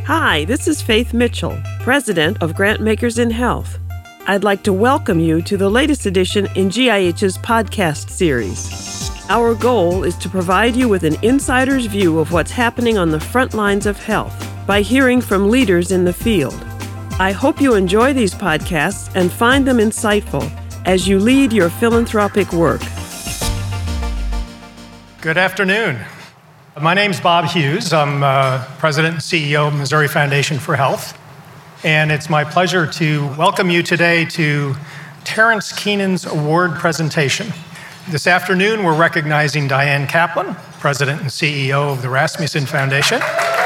Hi, this is Faith Mitchell, President of Grantmakers in Health. I'd like to welcome you to the latest edition in GIH's podcast series. Our goal is to provide you with an insider's view of what's happening on the front lines of health by hearing from leaders in the field. I hope you enjoy these podcasts and find them insightful as you lead your philanthropic work. Good afternoon. My name's Bob Hughes. I'm President and CEO of Missouri Foundation for Health. And it's my pleasure to welcome you today to Terrence Keenan's award presentation. This afternoon, we're recognizing Diane Kaplan, President and CEO of the Rasmussen Foundation.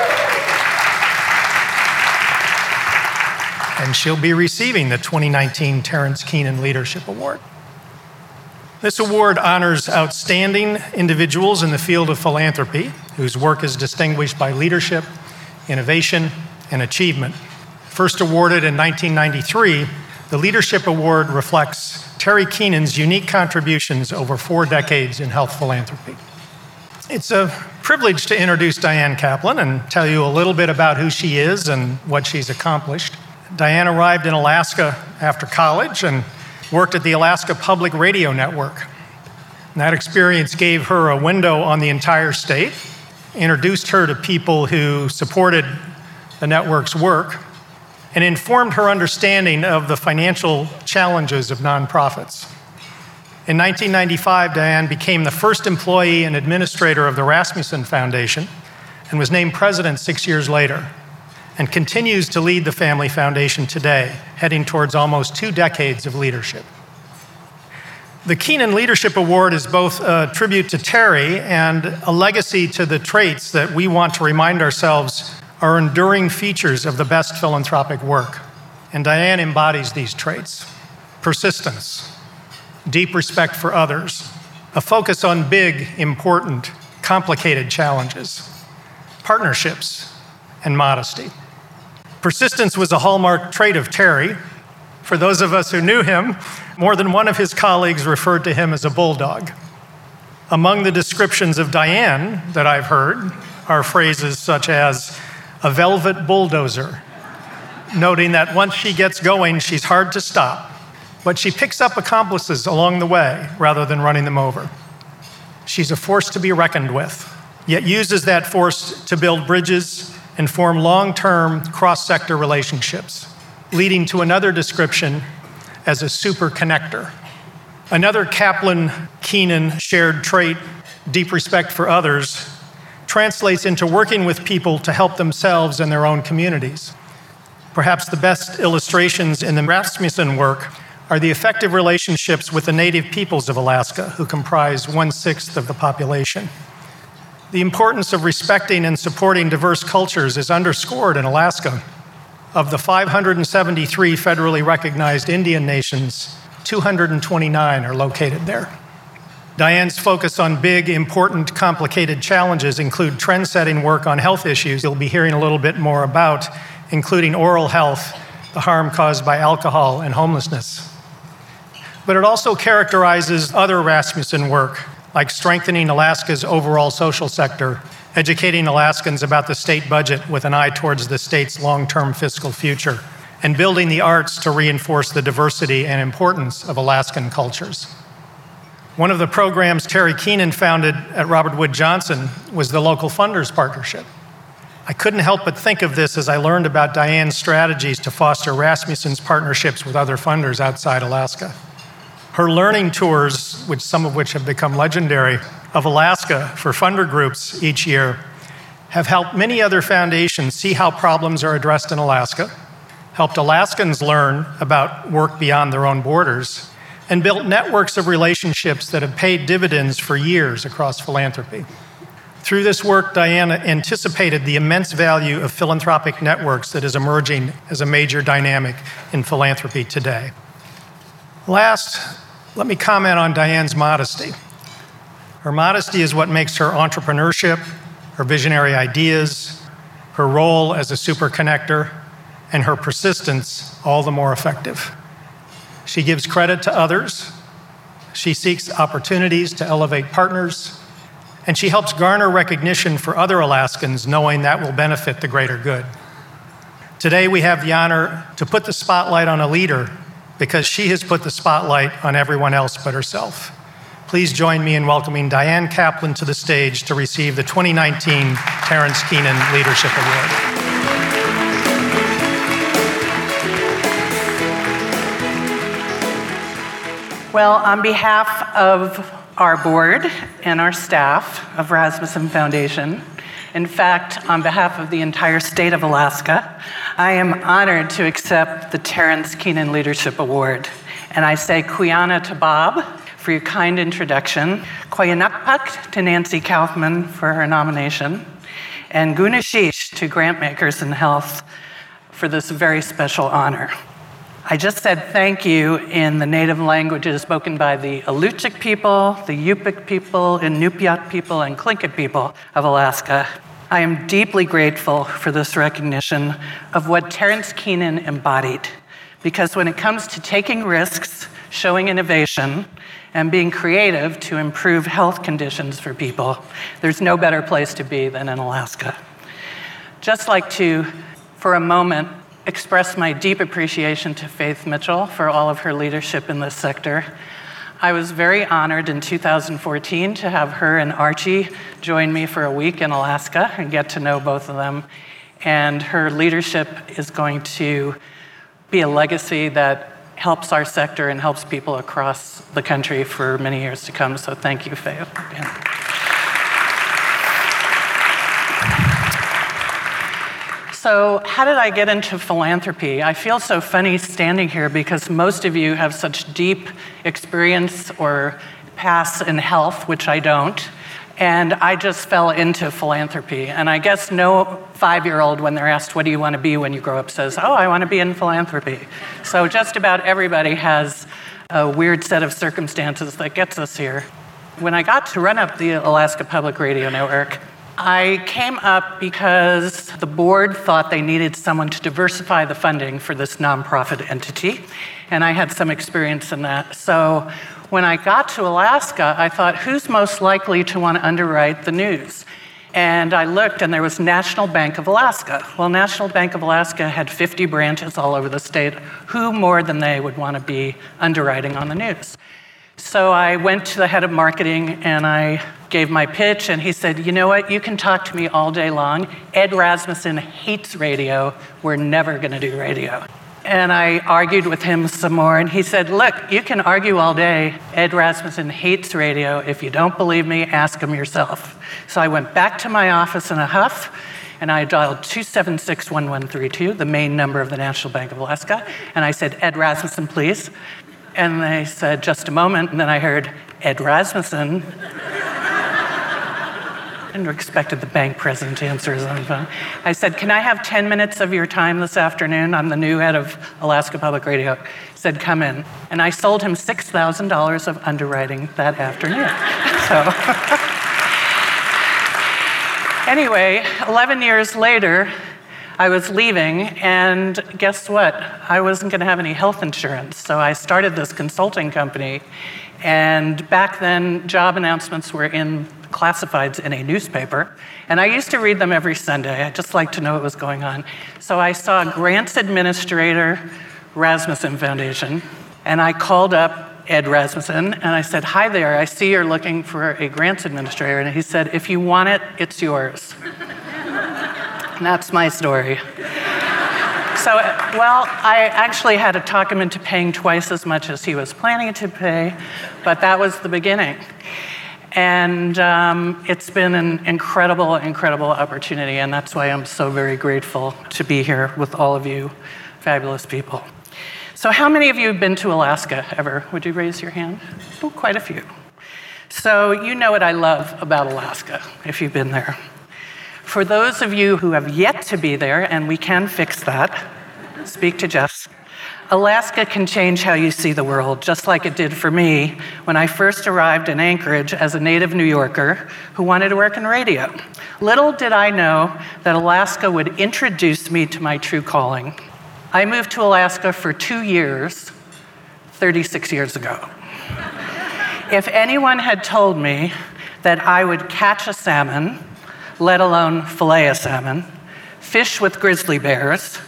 And she'll be receiving the 2019 Terrence Keenan Leadership Award. This award honors outstanding individuals in the field of philanthropy whose work is distinguished by leadership, innovation, and achievement. First awarded in 1993, the Leadership Award reflects Terry Keenan's unique contributions over 4 decades in health philanthropy. It's a privilege to introduce Diane Kaplan and tell you a little bit about who she is and what she's accomplished. Diane arrived in Alaska after college and worked at the Alaska Public Radio Network. And that experience gave her a window on the entire state, introduced her to people who supported the network's work, and informed her understanding of the financial challenges of nonprofits. In 1995, Diane became the first employee and administrator of the Rasmussen Foundation and was named president 6 years later, and continues to lead the Family Foundation today, heading towards almost 2 decades of leadership. The Keenan Leadership Award is both a tribute to Terry and a legacy to the traits that we want to remind ourselves are enduring features of the best philanthropic work. And Diane embodies these traits: persistence, deep respect for others, a focus on big, important, complicated challenges, partnerships, and modesty. Persistence was a hallmark trait of Terry. For those of us who knew him, more than one of his colleagues referred to him as a bulldog. Among the descriptions of Diane that I've heard are phrases such as a velvet bulldozer, noting that once she gets going, she's hard to stop, but she picks up accomplices along the way rather than running them over. She's a force to be reckoned with, yet uses that force to build bridges and form long-term cross-sector relationships, leading to another description as a super connector. Another Kaplan-Keenan shared trait, deep respect for others, translates into working with people to help themselves and their own communities. Perhaps the best illustrations in the Rasmussen work are the effective relationships with the native peoples of Alaska, who comprise 1/6 of the population. The importance of respecting and supporting diverse cultures is underscored in Alaska. Of the 573 federally recognized Indian nations, 229 are located there. Diane's focus on big, important, complicated challenges include trend-setting work on health issues you'll be hearing a little bit more about, including oral health, the harm caused by alcohol, and homelessness. But it also characterizes other Rasmussen work, like strengthening Alaska's overall social sector, educating Alaskans about the state budget with an eye towards the state's long-term fiscal future, and building the arts to reinforce the diversity and importance of Alaskan cultures. One of the programs Terry Keenan founded at Robert Wood Johnson was the Local Funders Partnership. I couldn't help but think of this as I learned about Diane's strategies to foster Rasmussen's partnerships with other funders outside Alaska. Her learning tours, some of which have become legendary, of Alaska for funder groups each year, have helped many other foundations see how problems are addressed in Alaska, helped Alaskans learn about work beyond their own borders, and built networks of relationships that have paid dividends for years across philanthropy. Through this work, Diane anticipated the immense value of philanthropic networks that is emerging as a major dynamic in philanthropy today. Last, let me comment on Diane's modesty. Her modesty is what makes her entrepreneurship, her visionary ideas, her role as a super connector, and her persistence all the more effective. She gives credit to others, she seeks opportunities to elevate partners, and she helps garner recognition for other Alaskans, knowing that will benefit the greater good. Today we have the honor to put the spotlight on a leader because she has put the spotlight on everyone else but herself. Please join me in welcoming Diane Kaplan to the stage to receive the 2019 Terrence Keenan Leadership Award. Well, on behalf of our board and our staff of Rasmussen Foundation, in fact, on behalf of the entire state of Alaska, I am honored to accept the Terrence Keenan Leadership Award. And I say Kuyana to Bob for your kind introduction, Koyanakpak to Nancy Kaufman for her nomination, and Gunashish to Grantmakers in Health for this very special honor. I just said thank you in the native languages spoken by the Alutiiq people, the Yupik people, Inupiat people, and Tlingit people of Alaska. I am deeply grateful for this recognition of what Terrence Keenan embodied, because when it comes to taking risks, showing innovation, and being creative to improve health conditions for people, there's no better place to be than in Alaska. Just like to, for a moment, express my deep appreciation to Faith Mitchell for all of her leadership in this sector. I was very honored in 2014 to have her and Archie join me for a week in Alaska and get to know both of them. And her leadership is going to be a legacy that helps our sector and helps people across the country for many years to come. So thank you, Faith. So how did I get into philanthropy? I feel so funny standing here because most of you have such deep experience or past in health, which I don't, and I just fell into philanthropy. And I guess no 5-year-old, when they're asked, what do you want to be when you grow up, says, oh, I want to be in philanthropy. So just about everybody has a weird set of circumstances that gets us here. When I got to run up the Alaska Public Radio Network, I came up because the board thought they needed someone to diversify the funding for this nonprofit entity, and I had some experience in that. So when I got to Alaska, I thought, who's most likely to want to underwrite the news? And I looked, and there was National Bank of Alaska. Well, National Bank of Alaska had 50 branches all over the state. Who more than they would want to be underwriting on the news? So I went to the head of marketing and I gave my pitch, and he said, you know what, you can talk to me all day long. Ed Rasmussen hates radio. We're never going to do radio. And I argued with him some more, and he said, look, you can argue all day. Ed Rasmussen hates radio. If you don't believe me, ask him yourself. So I went back to my office in a huff, and I dialed 276-1132, the main number of the National Bank of Alaska, and I said, Ed Rasmussen, please. And they said, just a moment, and then I heard, Ed Rasmussen. And expected the bank president to answer his own phone. I said, can I have 10 minutes of your time this afternoon? I'm the new head of Alaska Public Radio. He said, come in. And I sold him $6,000 of underwriting that afternoon. So anyway, 11 years later, I was leaving, and guess what? I wasn't going to have any health insurance, so I started this consulting company. And back then, job announcements were in classifieds in a newspaper, and I used to read them every Sunday. I just liked to know what was going on. So I saw Grants Administrator, Rasmussen Foundation, and I called up Ed Rasmussen, and I said, hi there, I see you're looking for a grants administrator. And he said, if you want it, it's yours. And that's my story. So, well, I actually had to talk him into paying twice as much as he was planning to pay, but that was the beginning. And it's been an incredible, incredible opportunity, and that's why I'm so very grateful to be here with all of you fabulous people. So how many of you have been to Alaska ever? Would you raise your hand? Oh, quite a few. So you know what I love about Alaska, if you've been there. For those of you who have yet to be there, and we can fix that, speak to Jess, Alaska can change how you see the world, just like it did for me when I first arrived in Anchorage as a native New Yorker who wanted to work in radio. Little did I know that Alaska would introduce me to my true calling. I moved to Alaska for 2 years, 36 years ago. If anyone had told me that I would catch a salmon, let alone fillet a salmon, fish with grizzly bears,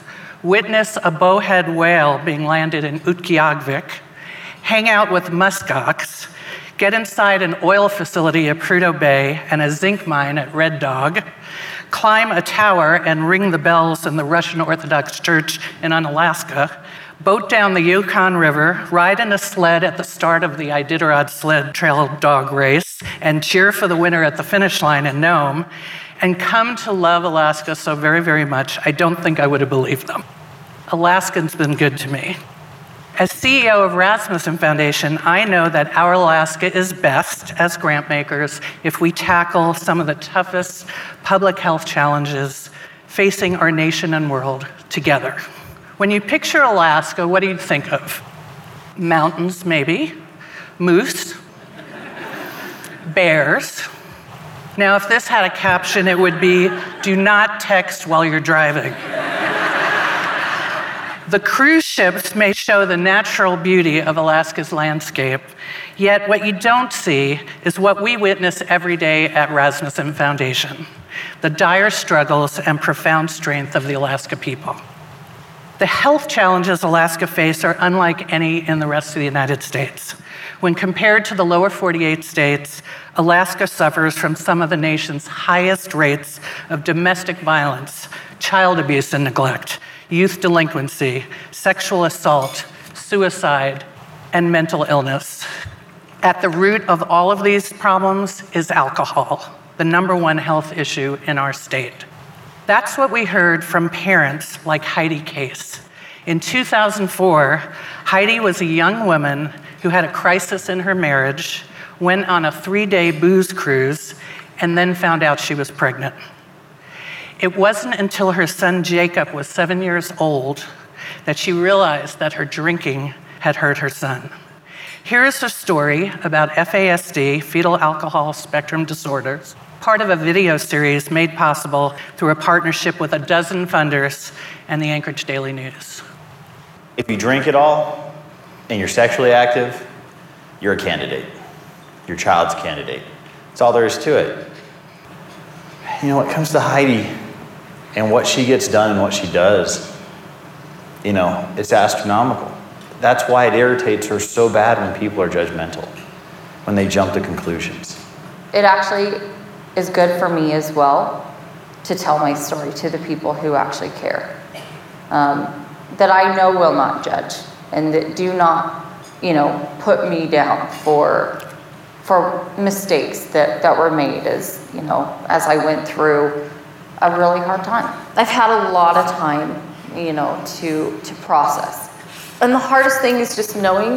witness a bowhead whale being landed in Utqiagvik, hang out with muskox, get inside an oil facility at Prudhoe Bay and a zinc mine at Red Dog, climb a tower and ring the bells in the Russian Orthodox Church in Unalaska, boat down the Yukon River, ride in a sled at the start of the Iditarod Sled Trail Dog Race, and cheer for the winner at the finish line in Nome, and come to love Alaska so very, very much, I don't think I would have believed them. Alaska's been good to me. As CEO of Rasmussen Foundation, I know that our Alaska is best as grant makers if we tackle some of the toughest public health challenges facing our nation and world together. When you picture Alaska, what do you think of? Mountains, maybe. Moose. Bears. Now, if this had a caption, it would be, "Do not text while you're driving." The cruise ships may show the natural beauty of Alaska's landscape, yet what you don't see is what we witness every day at Rasmussen Foundation, the dire struggles and profound strength of the Alaska people. The health challenges Alaska face are unlike any in the rest of the United States. When compared to the lower 48 states, Alaska suffers from some of the nation's highest rates of domestic violence, child abuse and neglect, youth delinquency, sexual assault, suicide, and mental illness. At the root of all of these problems is alcohol, the #1 health issue in our state. That's what we heard from parents like Heidi Case. In 2004, Heidi was a young woman who had a crisis in her marriage, went on a 3-day booze cruise, and then found out she was pregnant. It wasn't until her son Jacob was 7 years old that she realized that her drinking had hurt her son. Here is her story about FASD, fetal alcohol spectrum disorders, part of a video series made possible through a partnership with 12 funders and the Anchorage Daily News. If you drink it all and you're sexually active, you're a candidate. Your child's a candidate. That's all there is to it. You know, when it comes to Heidi and what she gets done and what she does, you know, it's astronomical. That's why it irritates her so bad when people are judgmental, when they jump to conclusions. It actually is good for me as well to tell my story to the people who actually care, that I know will not judge and that do not, you know, put me down for mistakes that were made as, you know, as I went through a really hard time. I've had a lot of time, you know, to process. And the hardest thing is just knowing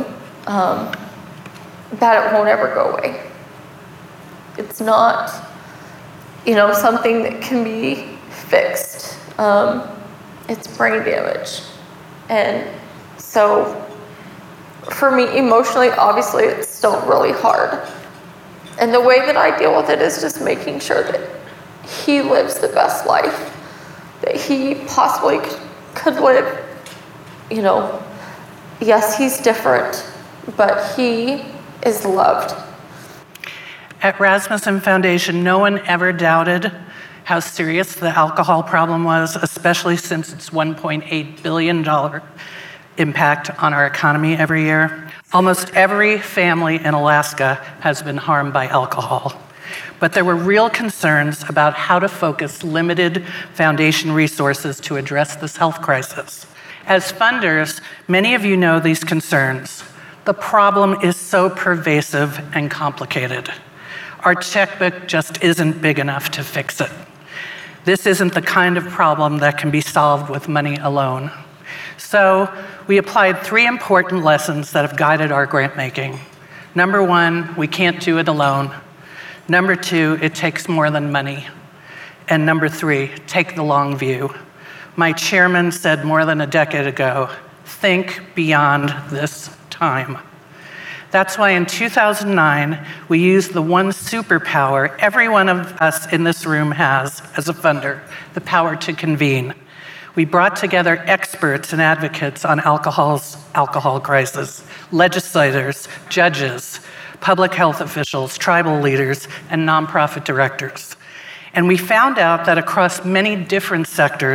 that it won't ever go away. It's not, you know, something that can be fixed. It's brain damage. And so for me, emotionally, obviously, it's still really hard. And the way that I deal with it is just making sure that he lives the best life that he possibly could live. You know, yes, he's different, but he is loved. At Rasmussen Foundation, no one ever doubted how serious the alcohol problem was, especially since its $1.8 billion impact on our economy every year. Almost every family in Alaska has been harmed by alcohol. But there were real concerns about how to focus limited foundation resources to address this health crisis. As funders, many of you know these concerns. The problem is so pervasive and complicated. Our checkbook just isn't big enough to fix it. This isn't the kind of problem that can be solved with money alone. So we applied 3 important lessons that have guided our grant making. Number 1, we can't do it alone. Number 2, it takes more than money. And number 3, take the long view. My chairman said more than a decade ago, think beyond this time. That's why in 2009, we used the one superpower every one of us in this room has as a funder, the power to convene. We brought together experts and advocates on alcohol crisis, legislators, judges, public health officials, tribal leaders, and nonprofit directors. And we found out that across many different sectors,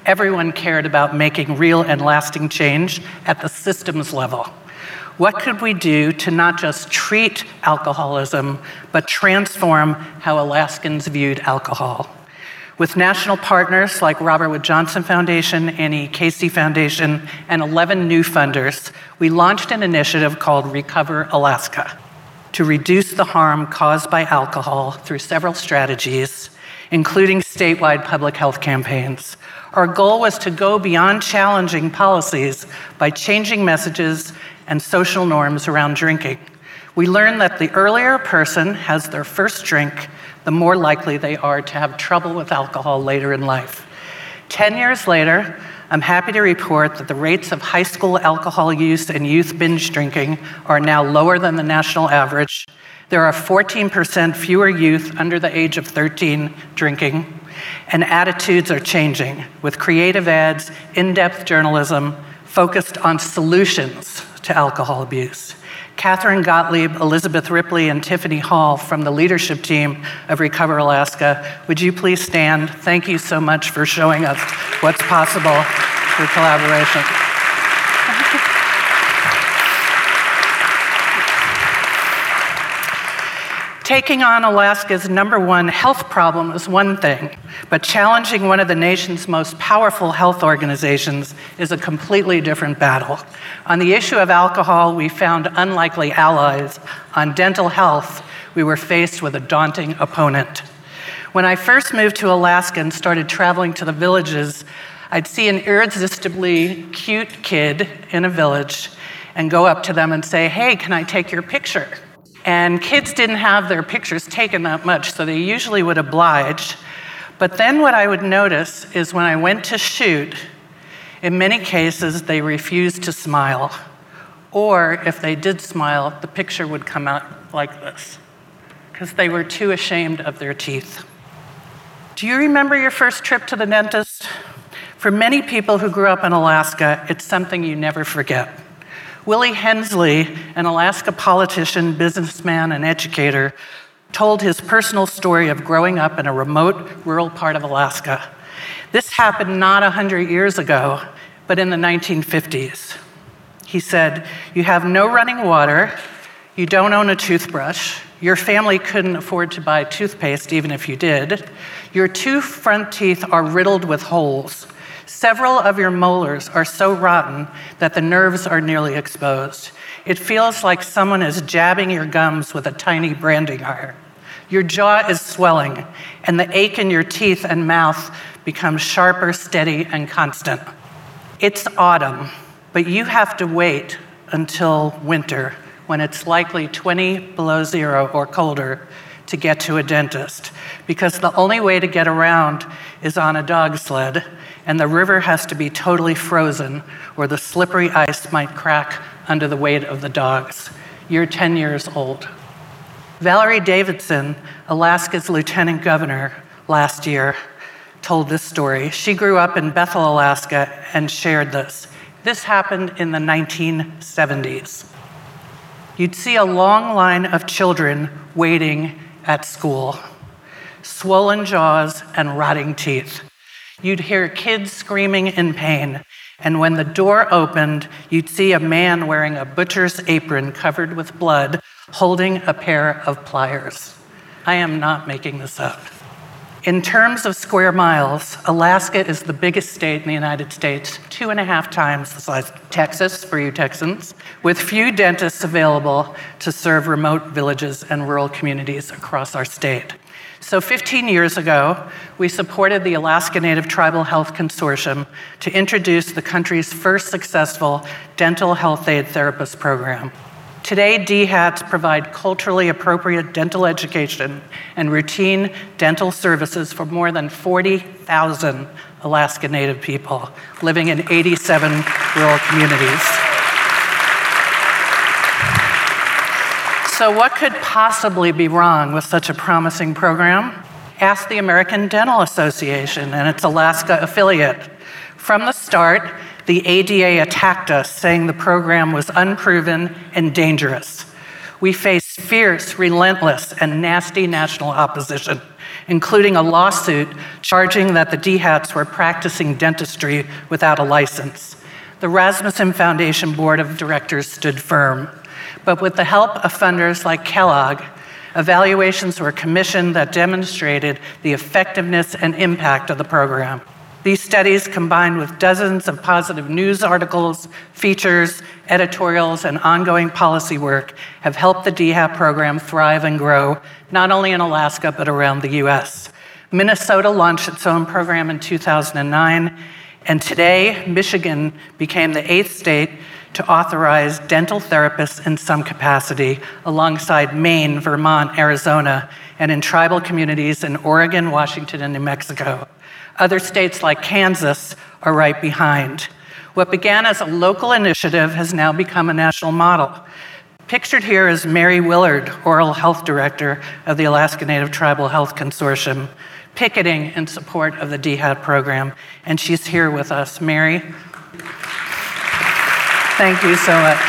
everyone cared about making real and lasting change at the systems level. What could we do to not just treat alcoholism, but transform how Alaskans viewed alcohol? With national partners like Robert Wood Johnson Foundation, Annie Casey Foundation, and 11 new funders, we launched an initiative called Recover Alaska to reduce the harm caused by alcohol through several strategies, including statewide public health campaigns. Our goal was to go beyond challenging policies by changing messages and social norms around drinking. We learned that the earlier a person has their first drink, the more likely they are to have trouble with alcohol later in life. 10 years later, I'm happy to report that the rates of high school alcohol use and youth binge drinking are now lower than the national average. There are 14% fewer youth under the age of 13 drinking, and attitudes are changing with creative ads, in-depth journalism focused on solutions to alcohol abuse. Catherine Gottlieb, Elizabeth Ripley, and Tiffany Hall from the leadership team of Recover Alaska, would you please stand? Thank you so much for showing us what's possible through collaboration. Taking on Alaska's #1 health problem is one thing, but challenging one of the nation's most powerful health organizations is a completely different battle. On the issue of alcohol, we found unlikely allies. On dental health, we were faced with a daunting opponent. When I first moved to Alaska and started traveling to the villages, I'd see an irresistibly cute kid in a village and go up to them and say, "Hey, can I take your picture?" And kids didn't have their pictures taken that much, so they usually would oblige. But then what I would notice is when I went to shoot, in many cases, they refused to smile. Or if they did smile, the picture would come out like this, because they were too ashamed of their teeth. Do you remember your first trip to the dentist? For many people who grew up in Alaska, it's something you never forget. Willie Hensley, an Alaska politician, businessman, and educator, told his personal story of growing up in a remote, rural part of Alaska. This happened not 100 years ago, but in the 1950s. He said, "You have no running water, you don't own a toothbrush, your family couldn't afford to buy toothpaste even if you did, your 2 front teeth are riddled with holes. Several of your molars are so rotten that the nerves are nearly exposed. It feels like someone is jabbing your gums with a tiny branding iron. Your jaw is swelling, and the ache in your teeth and mouth becomes sharper, steady, and constant. It's autumn, but you have to wait until winter, when it's likely 20 below zero or colder, to get to a dentist, because the only way to get around is on a dog sled, and the river has to be totally frozen, or the slippery ice might crack under the weight of the dogs. You're 10 years old." Valerie Davidson, Alaska's lieutenant governor last year, told this story. She grew up in Bethel, Alaska, and shared this. This happened in the 1970s. You'd see a long line of children waiting at school, swollen jaws and rotting teeth. You'd hear kids screaming in pain, and when the door opened, you'd see a man wearing a butcher's apron covered with blood, holding a pair of pliers. I am not making this up. In terms of square miles, Alaska is the biggest state in the United States, 2.5 times the size of Texas, for you Texans, with few dentists available to serve remote villages and rural communities across our state. So 15 years ago, we supported the Alaska Native Tribal Health Consortium to introduce the country's first successful dental health aid therapist program. Today, DHATs provide culturally appropriate dental education and routine dental services for more than 40,000 Alaska Native people living in 87 rural communities. So what could possibly be wrong with such a promising program? Ask the American Dental Association and its Alaska affiliate. From the start, the ADA attacked us, saying the program was unproven and dangerous. We faced fierce, relentless, and nasty national opposition. including a lawsuit charging that the DHATs were practicing dentistry without a license. The Rasmussen Foundation Board of Directors stood firm, but with the help of funders like Kellogg, evaluations were commissioned that demonstrated the effectiveness and impact of the program. These studies, combined with dozens of positive news articles, features, editorials, and ongoing policy work, have helped the DHAT program thrive and grow, not only in Alaska, but around the US. Minnesota launched its own program in 2009, and today, Michigan became the 8th state to authorize dental therapists in some capacity, alongside Maine, Vermont, Arizona, and in tribal communities in Oregon, Washington, and New Mexico. Other states like Kansas are right behind. What began as a local initiative has now become a national model. Pictured here is Mary Willard, Oral Health Director of the Alaska Native Tribal Health Consortium, picketing in support of the DHAT program, and she's here with us. Mary? Thank you so much.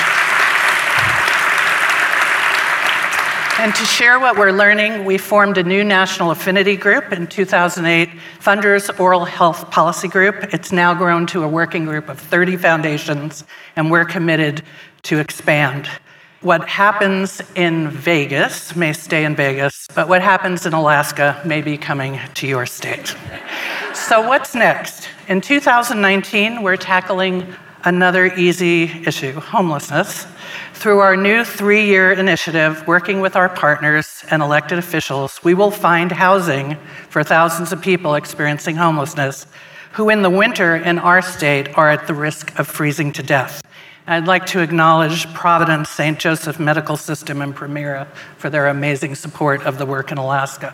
And to share what we're learning, we formed a new national affinity group in 2008, Funders Oral Health Policy Group. It's now grown to a working group of 30 foundations, and we're committed to expand. What happens in Vegas may stay in Vegas, but what happens in Alaska may be coming to your state. So what's next? In 2019, we're tackling another easy issue, homelessness. Through our new 3-year initiative, working with our partners and elected officials, we will find housing for thousands of people experiencing homelessness who in the winter in our state are at the risk of freezing to death. I'd like to acknowledge Providence St. Joseph Medical System and Primera for their amazing support of the work in Alaska.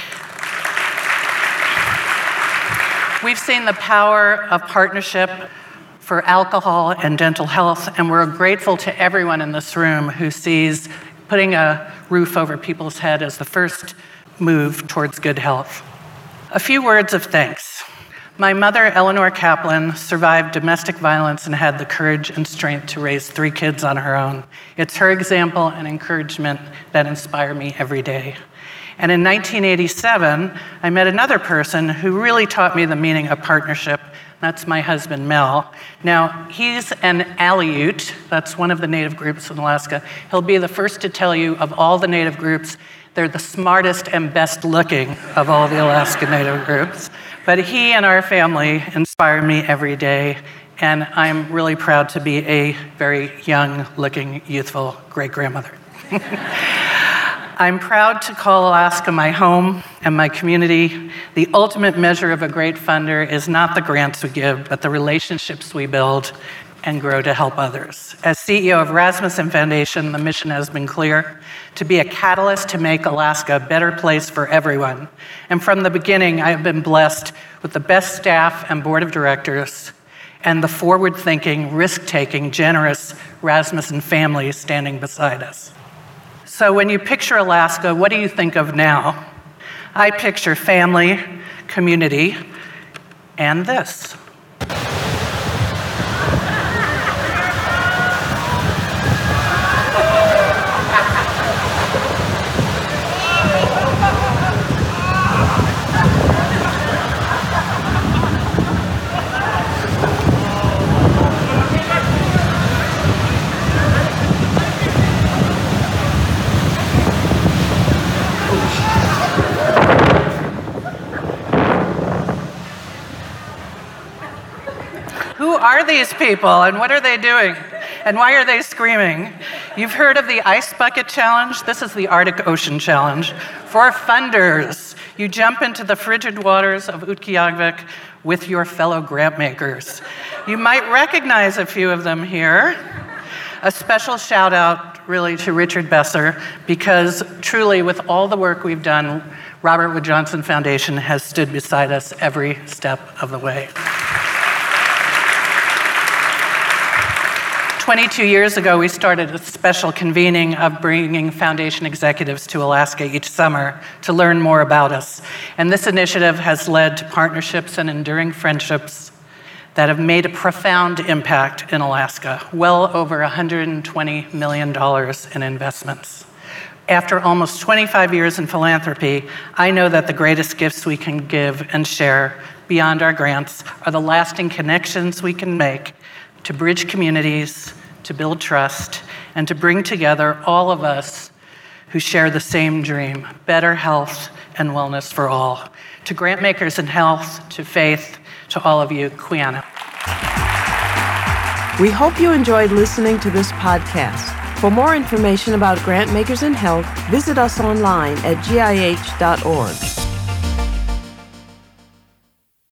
We've seen the power of partnership for alcohol and dental health, and we're grateful to everyone in this room who sees putting a roof over people's head as the first move towards good health. A few words of thanks. My mother, Eleanor Kaplan, survived domestic violence and had the courage and strength to raise 3 kids on her own. It's her example and encouragement that inspire me every day. And in 1987, I met another person who really taught me the meaning of partnership. That's my husband, Mel. Now, he's an Aleut. That's one of the Native groups in Alaska. He'll be the first to tell you of all the Native groups, they're the smartest and best looking of all the Alaska Native groups. But he and our family inspire me every day, and I'm really proud to be a very young-looking, youthful great-grandmother. I'm proud to call Alaska my home and my community. The ultimate measure of a great funder is not the grants we give, but the relationships we build and grow to help others. As CEO of Rasmussen Foundation, the mission has been clear: to be a catalyst to make Alaska a better place for everyone. And from the beginning, I have been blessed with the best staff and board of directors and the forward-thinking, risk-taking, generous Rasmussen family standing beside us. So when you picture Alaska, what do you think of now? I picture family, community, and this. Who are these people and what are they doing? And why are they screaming? You've heard of the Ice Bucket Challenge? This is the Arctic Ocean Challenge. For funders, you jump into the frigid waters of Utqiagvik with your fellow grant makers. You might recognize a few of them here. A special shout out really to Richard Besser, because truly with all the work we've done, Robert Wood Johnson Foundation has stood beside us every step of the way. 22 years ago, we started a special convening of bringing foundation executives to Alaska each summer to learn more about us. And this initiative has led to partnerships and enduring friendships that have made a profound impact in Alaska, well over $120 million in investments. After almost 25 years in philanthropy, I know that the greatest gifts we can give and share beyond our grants are the lasting connections we can make to bridge communities, to build trust, and to bring together all of us who share the same dream, better health and wellness for all. To Grantmakers in Health, to Faith, to all of you, Quiana. We hope you enjoyed listening to this podcast. For more information about Grantmakers in Health, visit us online at gih.org.